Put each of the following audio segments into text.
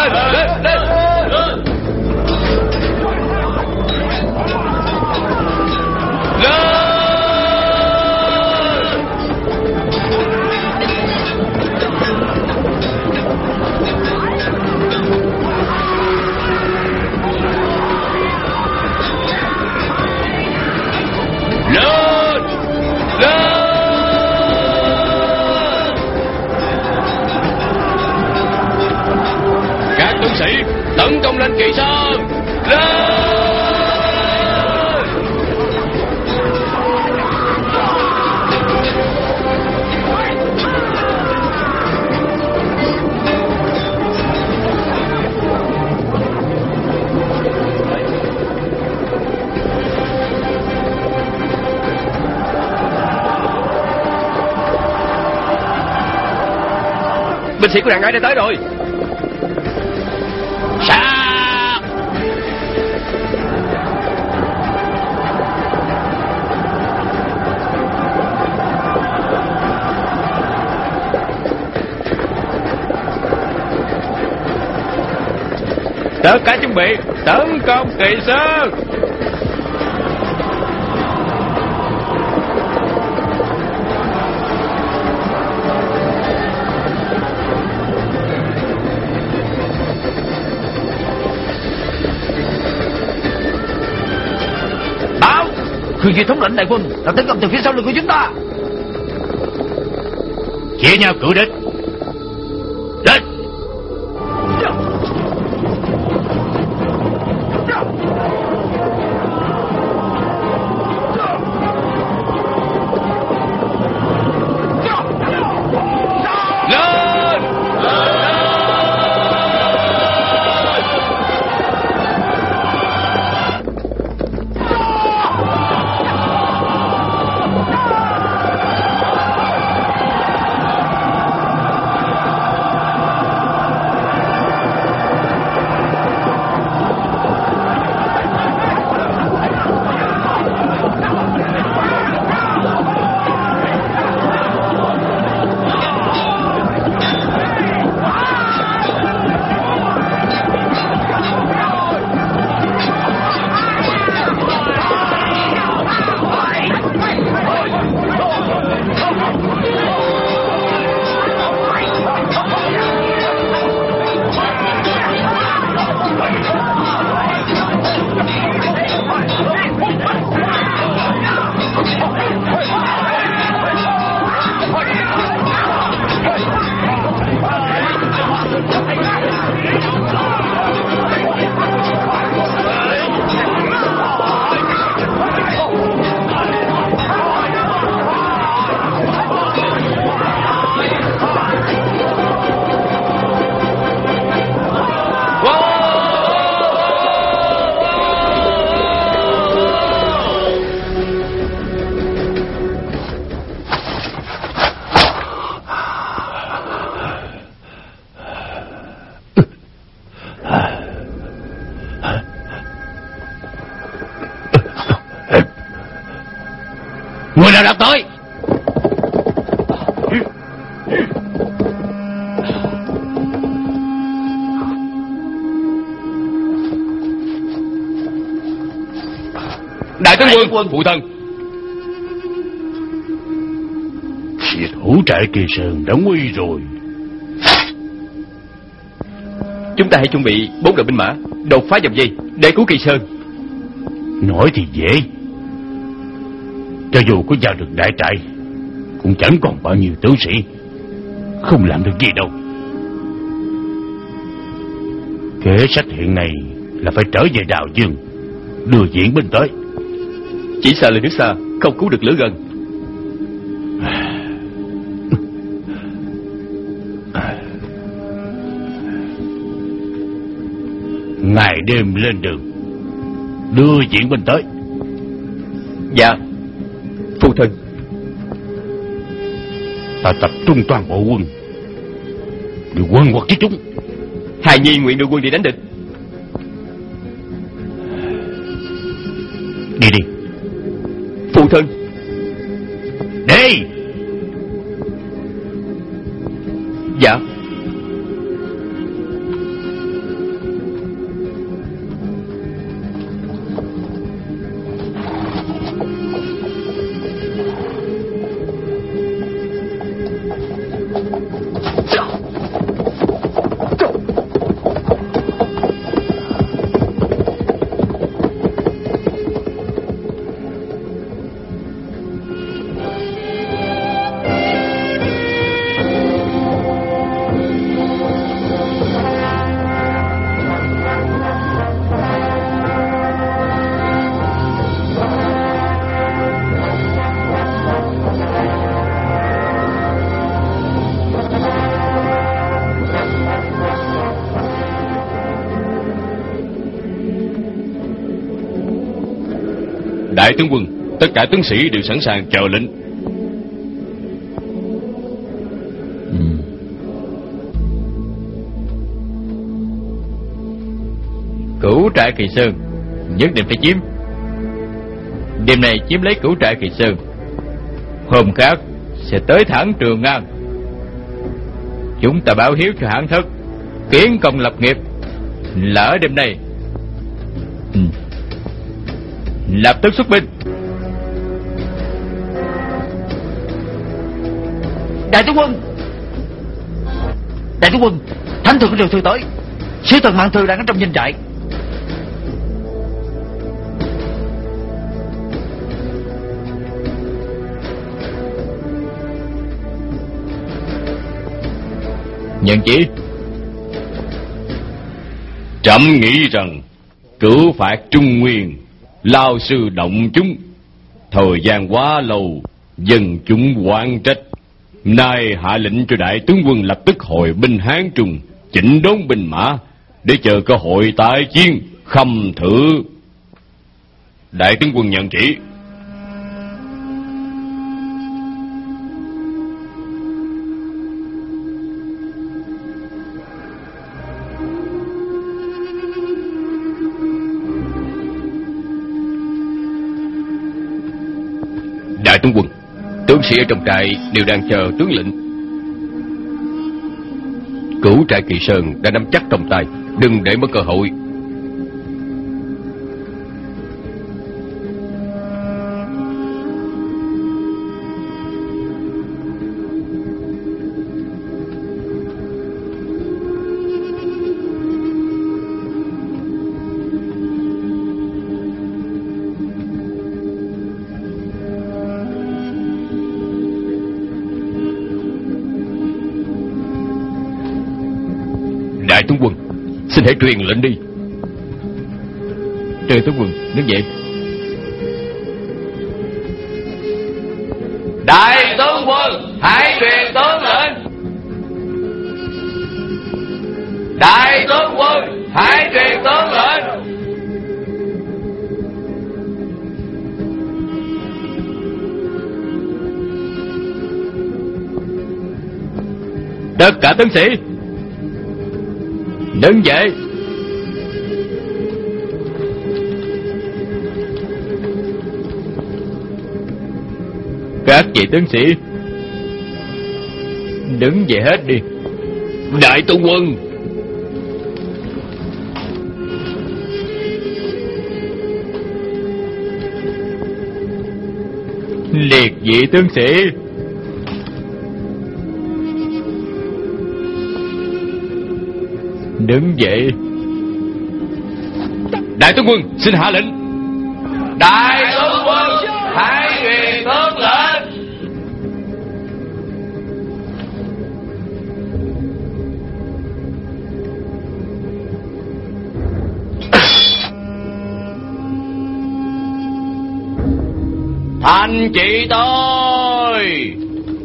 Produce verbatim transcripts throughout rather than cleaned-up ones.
lên, lên, lên. Tấn công lên Kỳ Sơn. Lên! Binh sĩ của đàn ái đã tới rồi. Sao? Tất cả chuẩn bị tấn công Kỳ Sơn. Khương Duy thống lĩnh đại quân đã tấn công từ phía sau lưng của chúng ta. Chia nhau cử địch. Lên! Người nào đã tới? Đại tướng quân, phụ thân. Thủ trại Kỳ Sơn đã nguy rồi. Chúng ta hãy chuẩn bị bốn đội binh mã đột phá dòng dây để cứu Kỳ Sơn. Nói thì dễ, cho dù có vào được đại trại cũng chẳng còn bao nhiêu tướng sĩ, không làm được gì đâu. Kế sách hiện nay là phải trở về Đào Dương, đưa viện binh tới. Chỉ sợ là nước xa không cứu được lửa gần. Ngày đêm lên đường, đưa viện binh tới. Dạ, phụ thân. Ta tập trung toàn bộ quân, để quân quật với chúng. Hài Nhi nguyện đưa quân đi đánh địch. Đi đi. Phụ thân. Đi. Dạ. Đại tướng quân, tất cả tướng sĩ đều sẵn sàng chờ lệnh. Ừ. Cửu trại Kỳ Sơn nhất định phải chiếm. Đêm này chiếm lấy cửu trại Kỳ Sơn, hôm khác sẽ tới thẳng Trường An. Chúng ta báo hiếu cho hãn thất, kiến công lập nghiệp. Lỡ đêm nay, ừ, lập tức xuất binh. Đại tướng quân, đại tướng quân, thánh thượng đều thư tới. Sứ thần Mạn Thư đang ở trong doanh trại. Nhận chỉ. Trẫm nghĩ rằng cửu phạt Trung Nguyên, lao sư động chúng, thời gian quá lâu, dân chúng oan trách. Nay hạ lệnh cho đại tướng quân lập tức hồi binh Hán Trung, chỉnh đốn binh mã để chờ cơ hội tái chiến, khâm thử. Đại tướng quân nhận chỉ. Đại tướng quân, tướng sĩ ở trong trại đều đang chờ tướng lệnh. Cửu trại Kỳ Sơn đã nắm chắc trong tay, đừng để mất cơ hội. Đại tướng quân, xin hãy truyền lệnh đi. Trừ tướng quân, đứng dậy. Đại tướng quân, hãy truyền tướng lệnh. Đại tướng quân, hãy truyền tướng lệnh. Tất cả tướng sĩ đứng dậy. Các vị tướng sĩ đứng dậy hết đi. Đại tướng quân, liệt vị tướng sĩ đứng dậy. đại tướng quân xin hạ lệnh. Đại tướng quân, hãy truyền tướng lệnh. Thành chỉ tôi.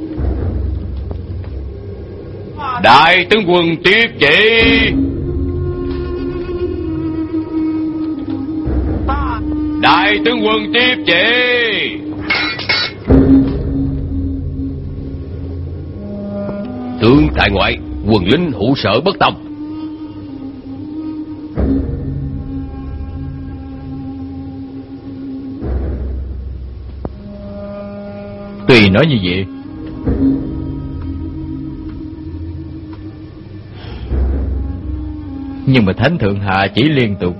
Đại tướng quân tiếp chỉ. Đại tướng quân tiếp chỉ. Tướng tại ngoại, quần lính hữu sở bất tòng. Tuy nói như vậy, nhưng mà thánh thượng hạ chỉ liên tục,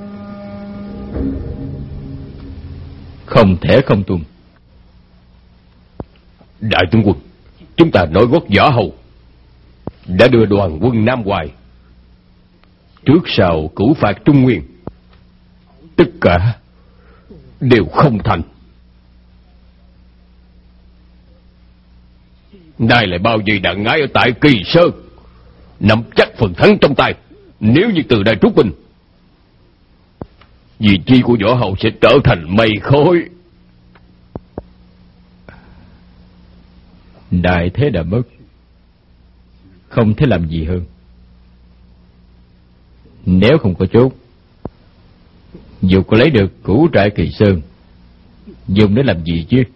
không thể không tuân. Đại tướng quân, chúng ta nói gót võ hầu, đã đưa đoàn quân Nam Hoài trước sau cửu phạt Trung Nguyên, tất cả đều không thành. Nay lại bao vây đặng ngái ở tại Kỳ Sơn, nắm chắc phần thắng trong tay. Nếu như từ đây rút binh, vị trí của Võ Hầu sẽ trở thành mây khói. Đại thế đã mất, không thể làm gì hơn. Nếu không có chốt, dù có lấy được cửu trại Kỳ Sơn, dùng để làm gì chứ?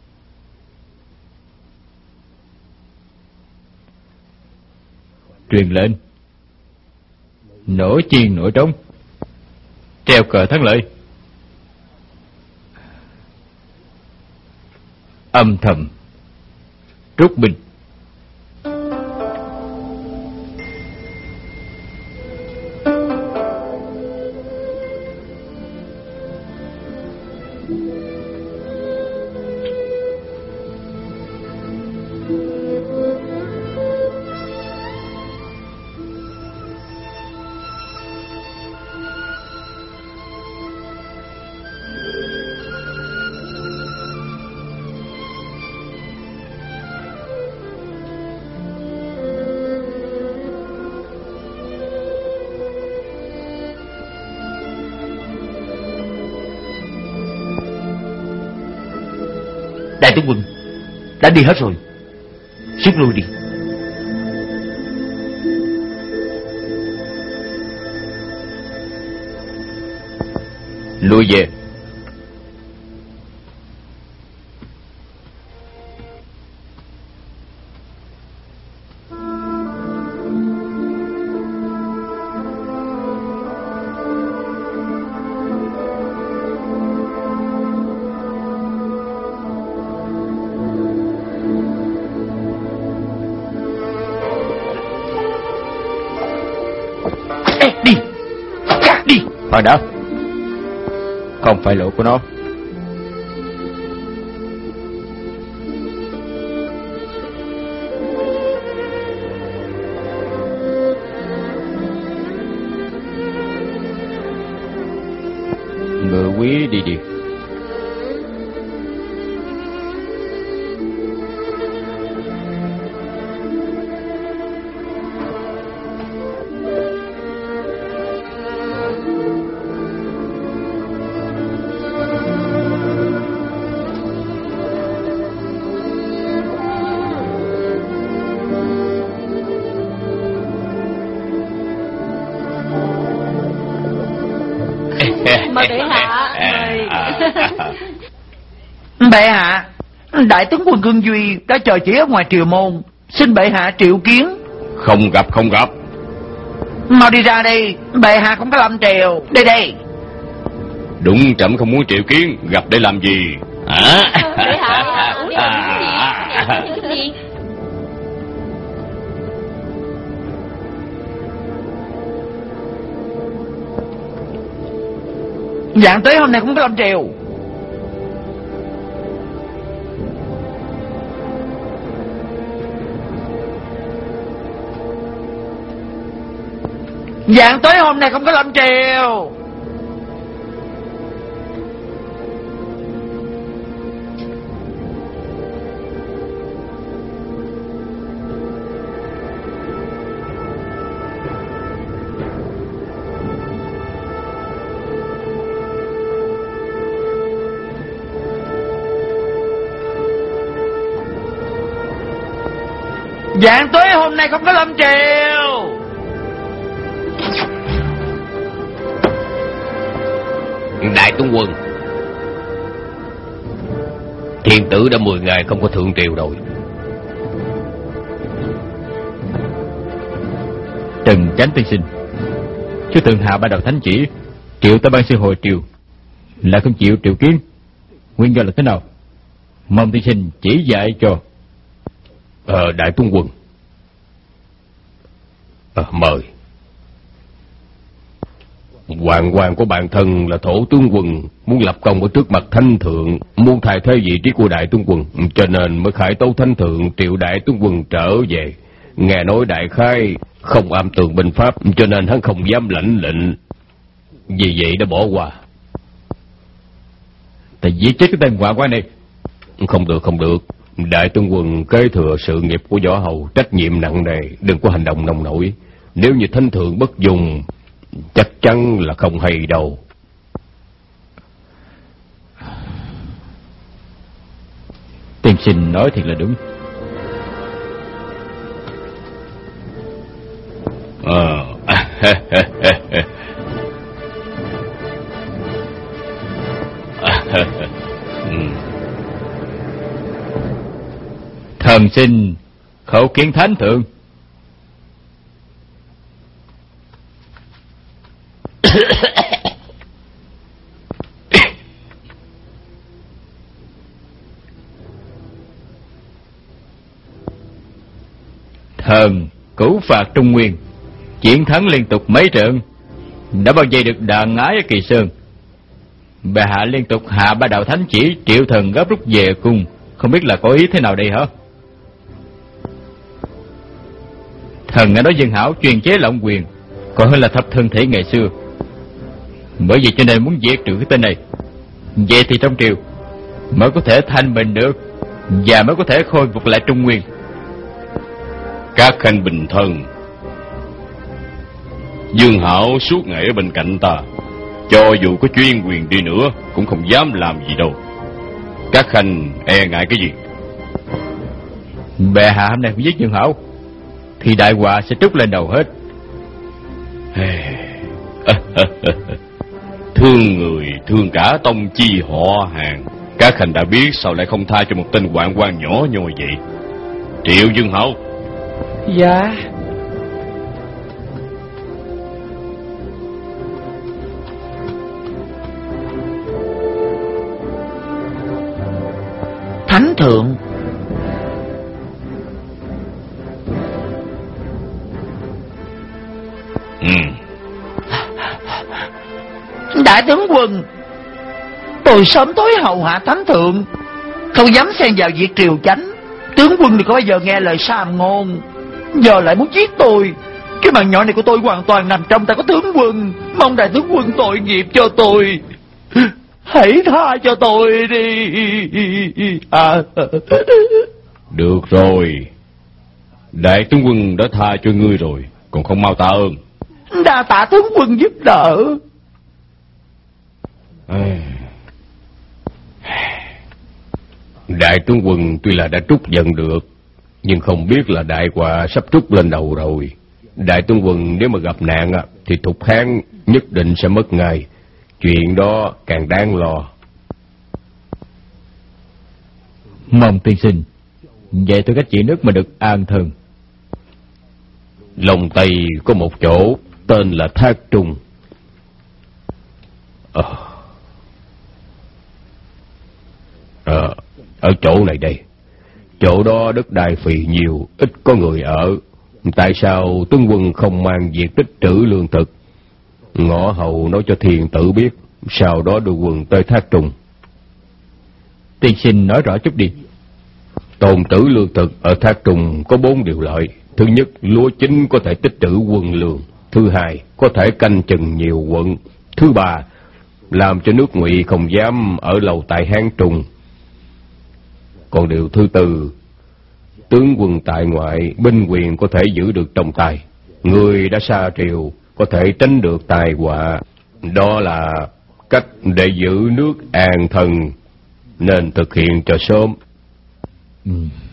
Truyền lệnh, nổi chiên nổi trống, treo cờ thắng lợi. Âm thầm rút binh. Đại tướng quân đã đi hết rồi, rút lui đi. Lui về. Khoan đã, không phải lỗi của nó. Ngựa quý đi đi. Mời bệ hạ, mời. Bệ hạ, đại tướng quân Cương Duy đã chờ chỉ ở ngoài triều môn, xin bệ hạ triệu kiến. Không gặp, không gặp. Mau đi ra đây, bệ hạ không có lâm triều. Đây đây. Đúng, trẫm không muốn triệu kiến, gặp để làm gì? À? Bệ hạ, uống cái gì? Dạng tới hôm nay cũng có lâm triều. Dạng tới hôm nay không có lâm triều. Dạng tới hôm nay không có lâm triều. Đại tướng quân, thiên tử đã mười ngày không có thượng triều rồi. Trần Chánh tiên sinh, chứ từng hạ ba đầu thánh chỉ triệu tới ban sư hồi triều, lại không chịu triệu kiến, nguyên do là thế nào? Mong tiên sinh chỉ dạy cho. Ờ, đại tướng quân. Ờ, mời. Hoàng hoàng của bản thân là thổ tướng quân, muốn lập công ở trước mặt thánh thượng, muốn thay thế vị trí của đại tướng quân, cho nên mới khải tấu thánh thượng triệu đại tướng quân trở về. Nghe nói đại khái không am tường binh pháp, cho nên hắn không dám lãnh lệnh, vì vậy đã bỏ qua. Ta giết chết cái tên ngoại quan này. Không được, không được. Đại tướng quân kế thừa sự nghiệp của Võ Hầu, trách nhiệm nặng nề, đừng có hành động nông nổi. Nếu như thánh thượng bất dùng, chắc chắn là không hay đâu. Tiên sinh nói thiệt là đúng. Ờ. Thần xin khẩu kiến thánh thượng. Thần cửu phạt Trung Nguyên, chiến thắng liên tục mấy trận, đã bao vây được đàn ái ở Kỳ Sơn. Bệ hạ liên tục hạ ba đạo thánh chỉ, triệu thần gấp rút về cung, không biết là có ý thế nào đây hả? Thần nghe nói Dương Hảo truyền chế lộng quyền, còn hơn là thập thân thể ngày xưa. Bởi vì cho nên muốn diệt trừ cái tên này. Vậy thì trong triều mới có thể thanh bình được, và mới có thể khôi phục lại Trung Nguyên. Các khanh bình thân. Dương Hảo suốt ngày ở bên cạnh ta, cho dù có chuyên quyền đi nữa cũng không dám làm gì đâu. Các khanh e ngại cái gì? Bệ hạ hôm nay cũng giết Dương Hảo thì đại họa sẽ trút lên đầu hết. Thương người thương cả tông chi họ hàng. Các khanh đã biết, sao lại không tha cho một tên hoạn quan nhỏ nhoi vậy? Triệu Dương Hảo. Dạ. Thánh thượng. Ừ. Đại tướng quân, tôi sớm tối hầu hạ thánh thượng, không dám xen vào việc triều chánh. Tướng quân thì có bao giờ nghe lời sàm ngôn, giờ lại muốn giết tôi. Cái mạng nhỏ này của tôi hoàn toàn nằm trong tay của tướng quân. Mong đại tướng quân tội nghiệp cho tôi, hãy tha cho tôi đi. À. Được rồi, đại tướng quân đã tha cho ngươi rồi, còn không mau tạ ơn. Đa tạ tướng quân giúp đỡ. Đại tướng quân tuy là đã trút giận được, nhưng không biết là đại họa sắp trút lên đầu rồi. Đại tướng quân nếu mà gặp nạn thì Thục Hán nhất định sẽ mất ngay. Chuyện đó càng đáng lo. Mong tiên sinh vậy tôi cách chỉ nước mà được an thân. Lòng Tây có một chỗ tên là Thác Trung. Ờ, à, ở chỗ này đây. Chỗ đó đất đai phì nhiều, ít có người ở. Tại sao tướng quân không mang việc tích trữ lương thực? Ngõ hầu nói cho thiền tử biết, sau đó đưa quân tới Thác Trung. Tiên sinh nói rõ chút đi. Tồn trữ lương thực ở Thác Trung có bốn điều lợi. Thứ nhất, lúa chín có thể tích trữ quân lương. Thứ hai, có thể canh chừng nhiều quận. Thứ ba, làm cho nước Ngụy không dám ở lâu tại Hán Trung. Còn điều thứ tư, tướng quân tại ngoại, binh quyền có thể giữ được trong tay. Người đã xa triều có thể tránh được tai họa. Đó là cách để giữ nước an thân, nên thực hiện cho sớm. Ừ.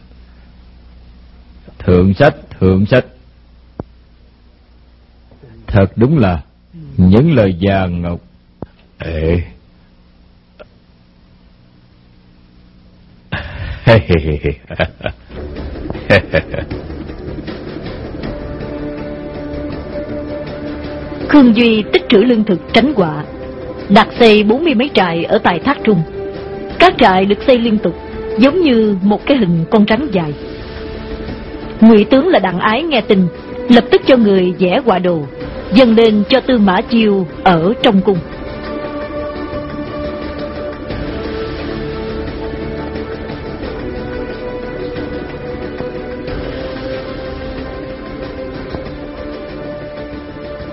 Thượng sách, thượng sách. Thật đúng là những lời vàng ngọc. Ê. Khương Duy tích trữ lương thực tránh họa, đặt xây bốn mươi mấy trại ở tại Thác Trung. Các trại được xây liên tục, giống như một cái hình con rắn dài. Ngụy tướng là Đặng Ái nghe tin, lập tức cho người vẽ họa đồ, dâng lên cho Tư Mã Chiêu ở trong cung.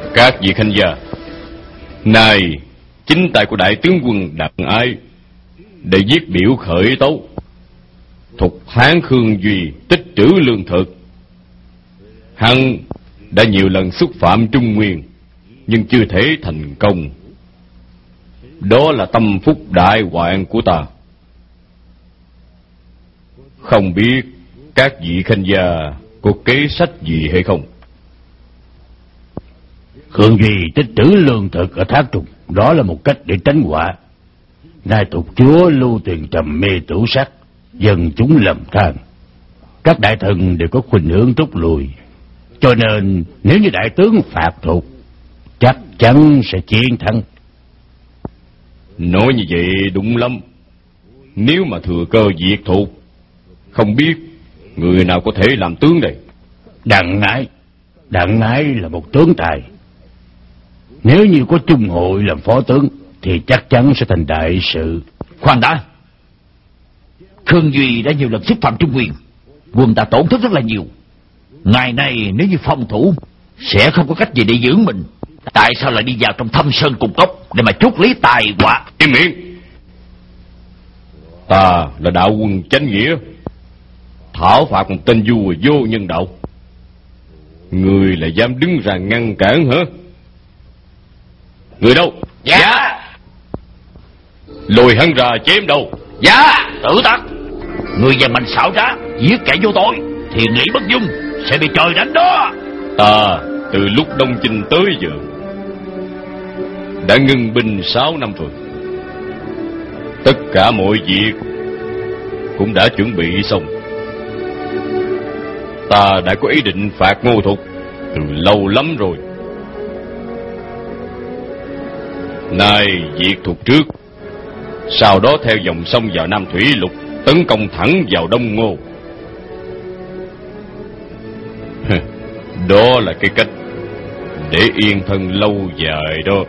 Các vị khanh gia, nay chính tay của đại tướng quân Đặng Ái để viết biểu khởi tấu thục Hán Khương Duy tích trữ lương thực. Hắn đã nhiều lần xúc phạm Trung Nguyên nhưng chưa thể thành công. Đó là tâm phúc đại hoạn của ta. Không biết các vị khanh gia có kế sách gì hay không? Khương Duy tích trữ lương thực ở Thác Trùng, đó là một cách để tránh họa. Nay tục chúa lưu tiền trầm mê tửu sắc, dân chúng lầm than, các đại thần đều có khuynh hướng rút lui. Cho nên nếu như đại tướng phạt thục, chắc chắn sẽ chiến thắng. Nói như vậy đúng lắm. Nếu mà thừa cơ diệt thục, không biết người nào có thể làm tướng đây? Đặng Ái, Đặng Ái là một tướng tài. Nếu như có Trung Hội làm phó tướng thì chắc chắn sẽ thành đại sự. Khoan đã, Khương Duy đã nhiều lần xúc phạm Trung Nguyên, quân ta tổn thất rất là nhiều. Ngày nay nếu như phòng thủ sẽ không có cách gì để giữ mình. Tại sao lại đi vào trong thâm sơn cùng cốc để mà chuốc lấy tài họa? Im miệng! Ta là đạo quân chánh nghĩa, thảo phạt một tên vua vô nhân đạo. Người lại dám đứng ra ngăn cản hả? Người đâu? Dạ. Lôi hắn ra chém đầu. Dạ. Tự tắc. Người già mình xảo trá giết kẻ vô tội thì nghĩ bất dung sẽ bị trời đánh đó. Ta từ lúc Đông Chinh tới giờ đã ngưng binh sáu năm rồi. Tất cả mọi việc cũng đã chuẩn bị xong. Ta đã có ý định phạt Ngô Thục từ lâu lắm rồi. Nay diệt Thục trước, sau đó theo dòng sông vào Nam Thủy Lục, tấn công thẳng vào Đông Ngô. Đó là cái cách để yên thân lâu dài đó.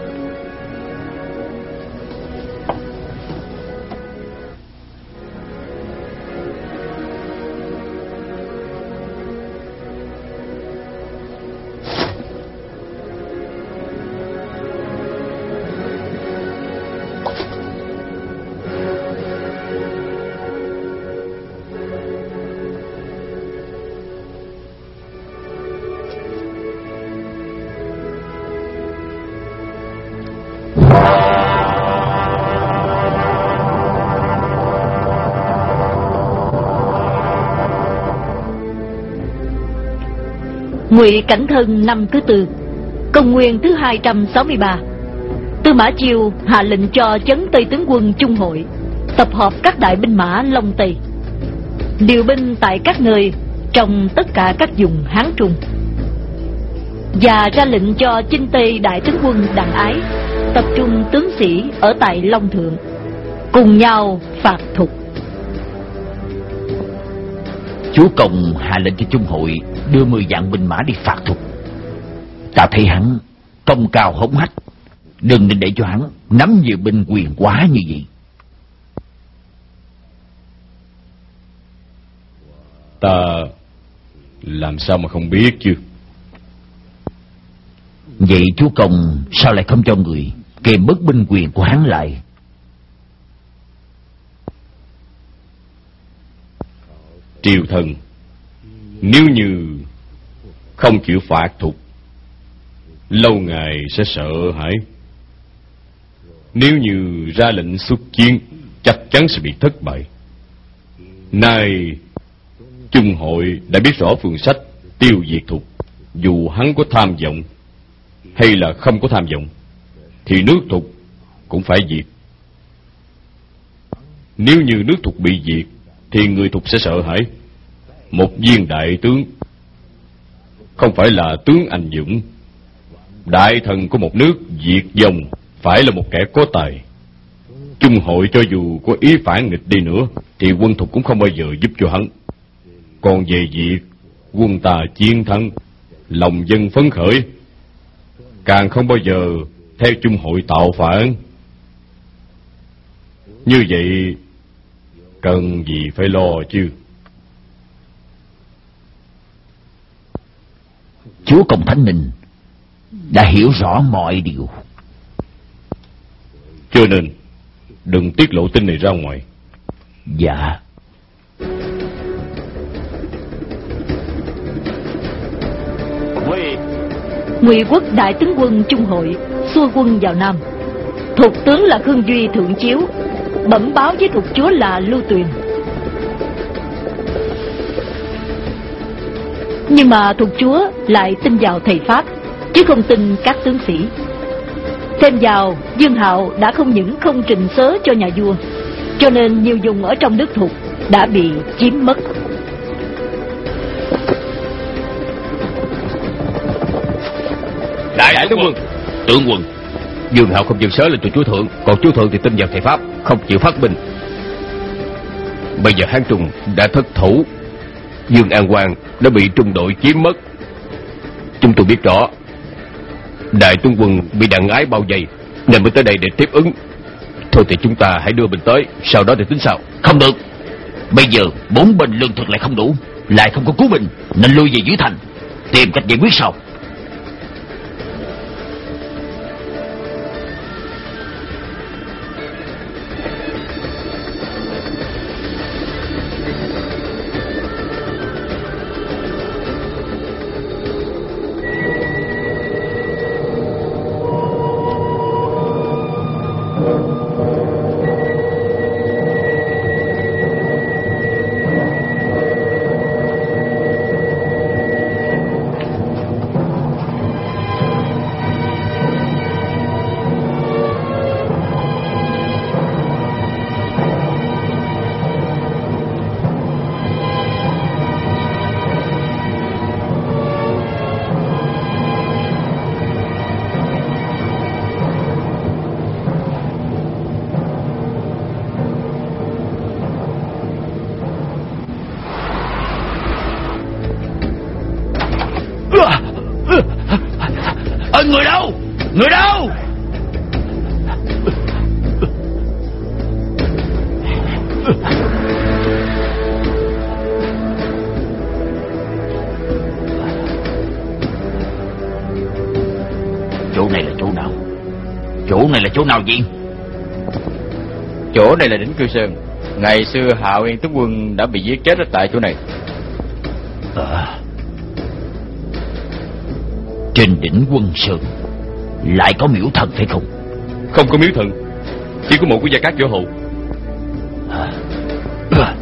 Ngụy Cảnh Thân năm thứ tư, công nguyên thứ hai trăm sáu mươi ba, Tư Mã Chiêu hạ lệnh cho chấn Tây tướng quân Trung Hội tập hợp các đại binh mã Long Tây, điều binh tại các nơi trong tất cả các vùng Hán Trung, và ra lệnh cho Chinh Tây đại tướng quân Đặng Ái tập trung tướng sĩ ở tại Long Thượng, cùng nhau phạt Thục. Chúa Công hạ lệnh cho Trung Hội đưa mười vạn binh mã đi phạt Thục. Ta thấy hắn công cao hống hách, đừng nên để cho hắn nắm nhiều binh quyền quá như vậy. Ta làm sao mà không biết chứ. Vậy Chúa Công sao lại không cho người kèm bớt binh quyền của hắn lại? Triều thần nếu như không chịu phạt Thục, lâu ngày sẽ sợ hãi. Nếu như ra lệnh xuất chiến, chắc chắn sẽ bị thất bại. Nay Trung Hội đã biết rõ phương sách tiêu diệt Thục. Dù hắn có tham vọng hay là không có tham vọng thì nước Thục cũng phải diệt. Nếu như nước Thục bị diệt thì người Thục sẽ sợ hãi. Một viên đại tướng không phải là tướng anh dũng. Đại thần của một nước diệt vong phải là một kẻ có tài. Trung Hội cho dù có ý phản nghịch đi nữa thì quân Thục cũng không bao giờ giúp cho hắn. Còn về việc quân ta chiến thắng, lòng dân phấn khởi, càng không bao giờ theo Trung Hội tạo phản. Như vậy cần gì phải lo chứ. Chúa Công Thánh Minh, đã hiểu rõ mọi điều. Cho nên đừng tiết lộ tin này ra ngoài. Dạ. Ngụy Quốc đại tướng quân Trung Hội xua quân vào Nam. Thục tướng là Khương Duy thượng chiếu, bẩm báo với thục chúa là Lưu Tuyền. Nhưng mà thục chúa lại tin vào thầy Pháp, chứ không tin các tướng sĩ. Thêm vào, Dương Hạo đã không những không trình sớ cho nhà vua, cho nên nhiều vùng ở trong nước Thục đã bị chiếm mất. Đại, Đại tướng quân, tướng quân, Dương Hạo không dâng sớ lên cho chúa thượng, còn chúa thượng thì tin vào thầy Pháp, không chịu phát binh. Bây giờ Hán Trung đã thất thủ, Dương An Quang đã bị trung đội chiếm mất. Chúng tôi biết rõ đại tướng quân bị đặng ái bao vây nên mới tới đây để tiếp ứng. Thôi thì chúng ta hãy đưa binh tới, sau đó thì tính sao? Không được. Bây giờ bốn bên lương thực lại không đủ, lại không có cứu binh, nên lui về dưới thành tìm cách giải quyết sau. Người đâu? Người đâu? Chỗ này là chỗ nào? Chỗ này là chỗ nào vậy? Chỗ này là đỉnh Cư Sơn. Ngày xưa Hạo Yên tướng quân đã bị giết chết ở tại chỗ này. À, trên đỉnh Quân Sơn lại có miễu thần phải không? Không có miếu thần, chỉ có mộ của Gia Cát Võ Hậu. À. À.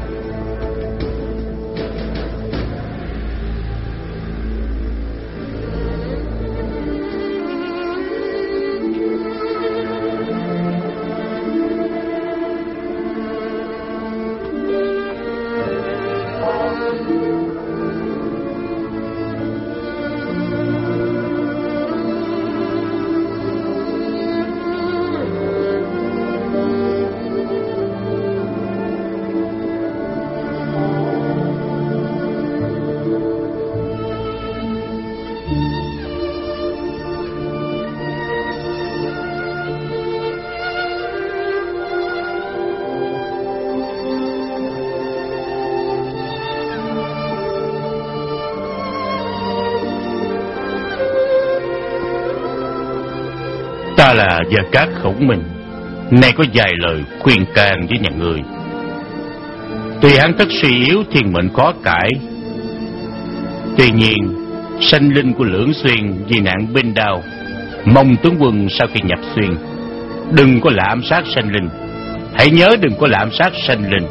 Ta là Gia Cát Khổng Minh, nay có vài lời khuyên can với nhà người. Tuy hắn tất suy yếu, thiên mệnh khó cải, tuy nhiên sanh linh của Lưỡng Xuyên vì nạn binh đao, mong tướng quân sau khi nhập xuyên đừng có lạm sát sanh linh. Hãy nhớ đừng có lạm sát sanh linh.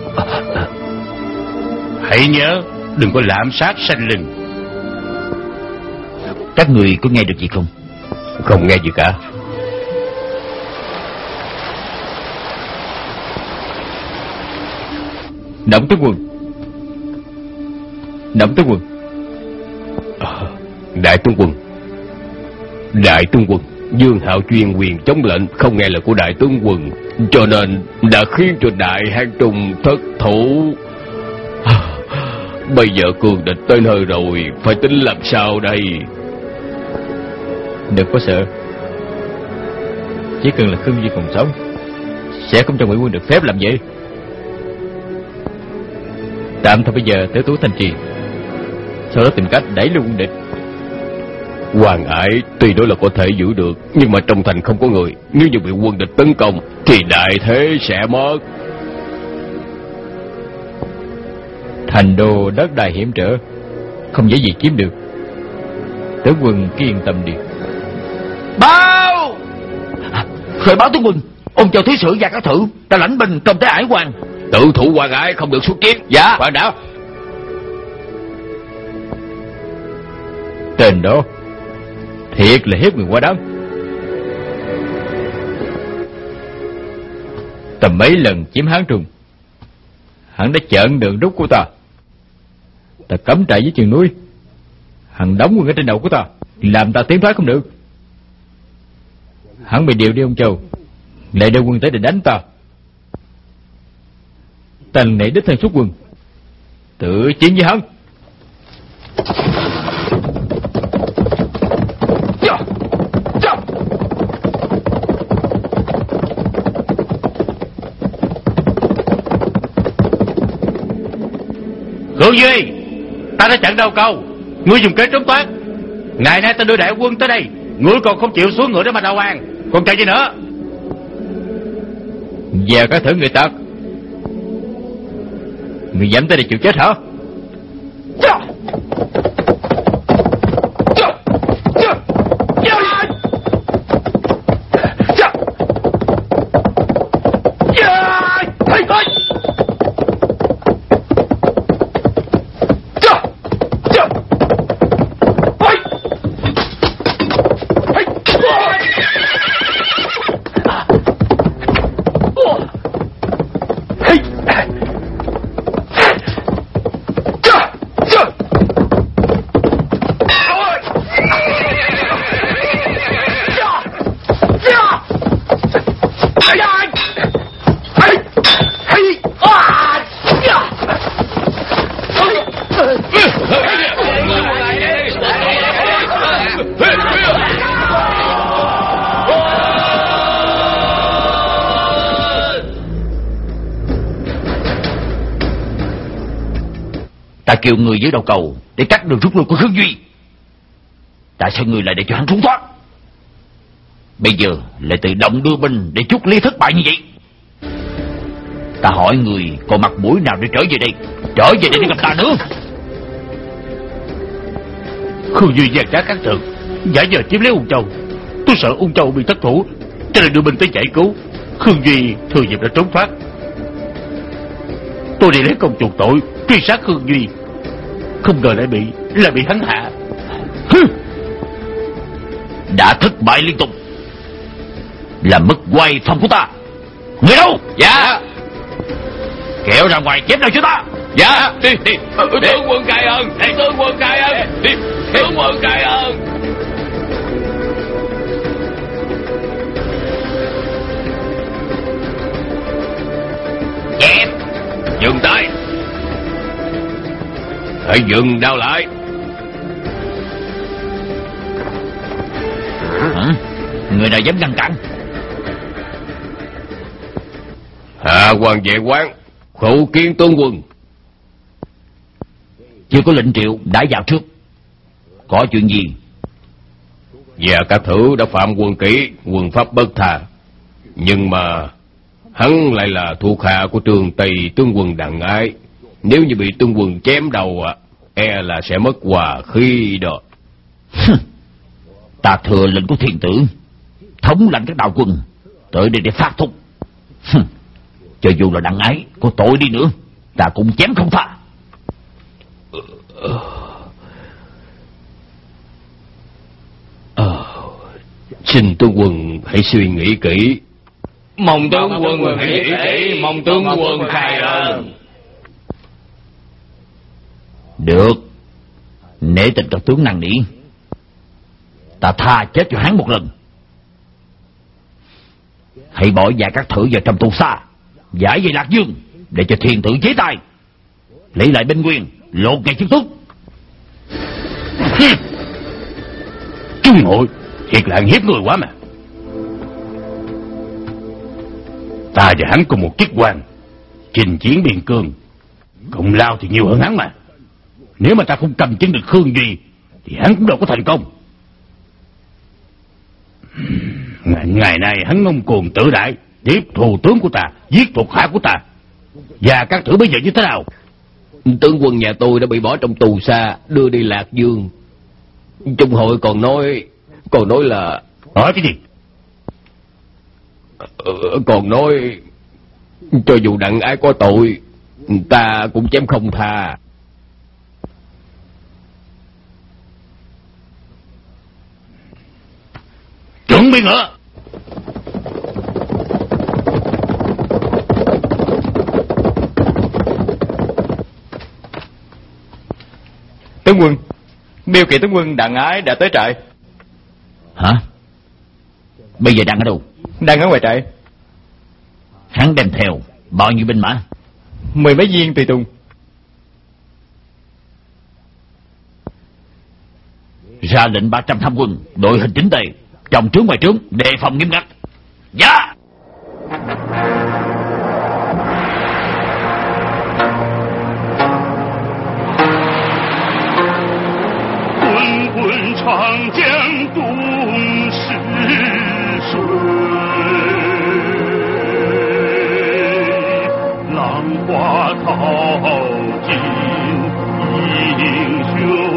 Hãy nhớ đừng có lạm sát sanh linh. Các người có nghe được gì không? Không nghe gì cả. Đổng tướng quân. Đổng tướng quân. À, đại tướng quân. Đại tướng quân, Dương Hạo chuyên quyền chống lệnh, không nghe lời của đại tướng quân, cho nên đã khiến cho đại Hán Trung thất thủ. À, bây giờ cường địch tới nơi rồi, phải tính làm sao đây? Đừng có sợ, chỉ cần là Khương Duy còn sống, sẽ không cho Ngụy quân được phép làm vậy. Tạm thời bây giờ tới Tú Thanh Trì, sau đó tìm cách đẩy lui quân địch. Hoàng ải tuy đó là có thể giữ được, nhưng mà trong thành không có người, nếu như bị quân địch tấn công thì đại thế sẽ mất. Thành đô đất đai hiểm trở, không dễ gì chiếm được. Tướng quân cứ yên tâm đi. Báo! Khởi báo tướng quân, ông Châu Thứ Sử và các thử đã lãnh binh công tới Ải Quan. Tự thủ Hoàng ải không được xuất chiến. Dạ. Khoan đã. Tên đó thiệt là hiếp người quá đáng. Tầm mấy lần chiếm Hán Trung, hắn đã chặn đường rút của ta. Ta cắm trại dưới chân núi, hắn đóng quân ở trên đầu của ta, làm ta tiến thoái không được. Hắn bị điều đi ông Châu, lại đưa quân tới để đánh ta. Ta lần này đích thân xuất quân, tự chiến với hắn. Khương Duy, ta đã chặn đầu câu, ngươi dùng kế trốn thoát. Ngày nay ta đưa đại quân tới đây, ngươi còn không chịu xuống ngựa để mà đầu hàng, còn chạy gì nữa? Và các thử người tặc, người dám tới đây chịu chết hả? Ta kêu người dưới đầu cầu để cắt đường rút lui của Khương Duy. Tại sao người lại để cho hắn trốn thoát? Bây giờ lại tự động đưa binh để chuốc ly thất bại như vậy. Ta hỏi người còn mặt mũi nào để trở về đây, trở về đây để gặp ta nữa? Khương Duy gian trá các thường, giả vờ chiếm lấy Ung Châu. Tôi sợ Ung Châu bị thất thủ, cho nên đưa binh tới giải cứu. Khương Duy thừa dịp đã trốn thoát. Tôi đi lấy công chuộc tội, truy sát Khương Duy, không ngờ lại bị lại bị hắn hạ. Hừ. Đã thất bại liên tục, làm mất oai phong của ta. Người đâu? Dạ. Kéo ra ngoài chém nào cho ta. Dạ. Đi, đi. Tướng quân cai ơn. Tướng quân cai ơn. Đi. Tướng quân cai ơn. Chém. Dừng tay. Hãy dừng đao lại. Hả? Người nào dám ngăn cản? Hạ quan vệ quán, khẩu kiến tướng quân. Chưa có lệnh triệu đã vào trước. Có chuyện gì? Và các thử đã phạm quân kỷ, quân pháp bất tha. Nhưng mà hắn lại là thuộc hạ của Trường Tây tướng quân Đặng Ái. Nếu như bị tướng quân chém đầu à, e là sẽ mất hòa khí đó. Ta thừa lệnh của thiên tử, thống lãnh các đạo quân tới đây để phát thúc. Cho dù là Đặng Ái có tội đi nữa, ta cũng chém không tha. Ờ, xin tướng quân hãy suy nghĩ kỹ. Mong tướng quân hãy nghĩ kỹ. Mong tướng quân khai ơn. Được, nể tình các tướng năng nỉ, ta tha chết cho hắn một lần. Hãy bỏ Dạ Các Thử vào trong tù xa, giải về Lạc Dương, để cho thiên tử chế tài, lấy lại binh quyền, lột kẻ chức túc. Trung hội thiệt là hiếp người quá mà. Ta và hắn cùng một chức quan, chinh chiến biên cương, công lao thì nhiều hơn hắn mà. Nếu mà ta không cầm chứng được Khương Duy thì hắn cũng đâu có thành công. Ngày, ngày nay hắn ngông cuồng tự đại, tiếp thù tướng của ta, giết thuộc hạ của ta. Và các thử bây giờ như thế nào? Tướng quân nhà tôi đã bị bỏ trong tù xa, đưa đi Lạc Dương. Trung hội còn nói Còn nói là... Nói cái gì? Còn nói cho dù đặng ái có tội, ta cũng chém không tha. Chuẩn bị ngựa. Tướng quân, Miêu Kỵ tướng quân Đặng Ái đã tới trại. Hả? Bây giờ đang ở đâu? Đang ở ngoài trại. Hắn đem theo bao nhiêu binh mã? Mười mấy viên tùy tùng. Ra lệnh ba trăm tham quân, đội hình chỉnh tề, trong trướng ngoài trướng, đề phòng nghiêm ngặt. Dạ. 滚滚长江东逝水，浪花淘尽英雄。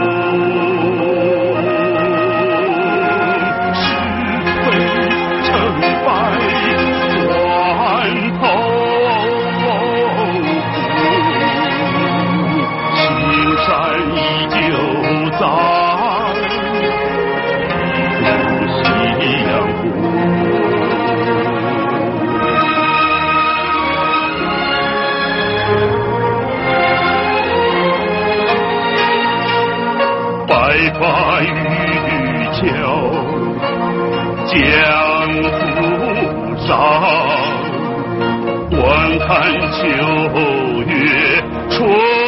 白发渔樵江湖上，观看秋月春。